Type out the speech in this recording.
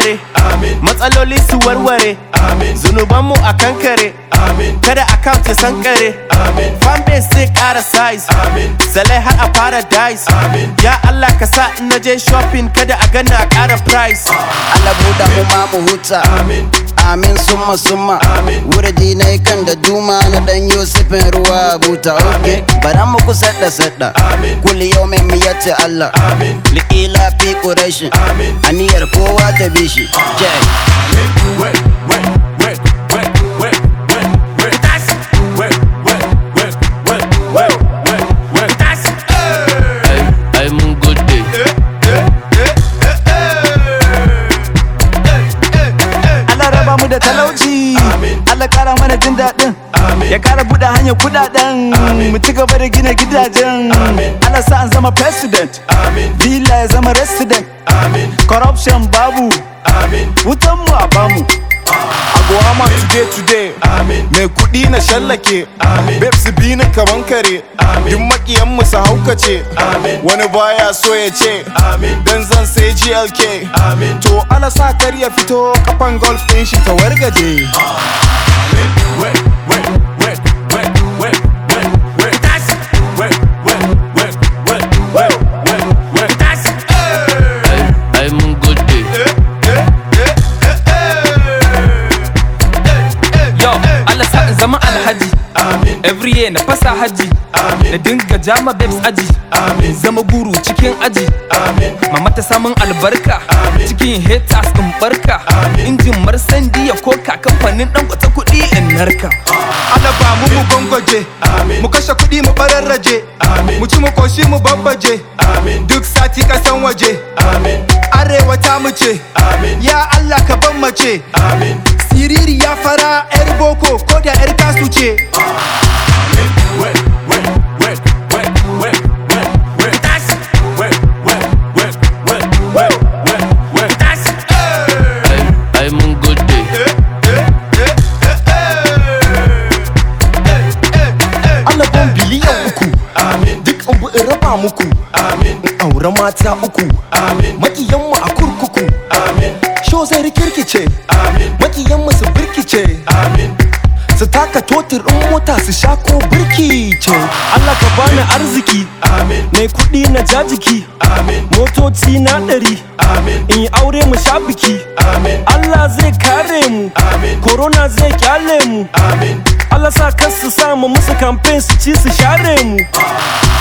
warware, matsaloli su warware, zunubanmu a kankare, kada account ya sankare, fanbase zai kara size, salai har a paradise. Ya Allah ka sa in naje shopping kada a gana a kara price. Allah buɗa mu ma mu huta, amin summa summa. Wurdi na kan da duma na dan Yusufin ruwa buta. Okay, bara mu ku sadda sadda, kulli yawmin mu yace Allah. Liƙila fi ƙurashin, aniyar kowa ta bi shi. da talauci Allah kara mana jin daɗin, ya kara buɗe hanyar kudaden, mu ci gaba da gina gidajen. Allah sa an zama president, villa ya zama resident, corruption babu, wutan mu a bamu. Agwama today mai kudi na shallake, babes bi ni kaman kare, duk makiyan mu su haukace, wani baya so ya ce dan zan sai GLK. To Allah sa kar ya fito kafan golf din shi ta wargaje. zama alhaji, every year na fasa haji, na dinga jama babes aji, zama guru cikin aji, mama ta samun albarka, cikin haters in barka, injin marsandi ya koka kamfanin dan kwata kudi in narka. Allah ba mu gongoje, mu kashe kudi mu bararraje, mu ci mu koshi mu babbaje, duk sati kasan waje, arewa ta mu ce, ya Allah ka ban mace, siriri ya fara yar boko ko da yar kasu ce. Allah ban biliyan uku, duk abu in raba muku, in aure mata uku, makiyanmu a kurkuku, sho zai rikirkice, makiyanmu su birkice, su taka totir in mota su sha ko birki ce. Allah ka bani arziki, mai kuɗi na jajiki, motoci na 100, in yi aure mu sha biki. Allah zai kare mu, corona zai kyale mu, Allah sa kasu samu musu campaign su ci su share mu.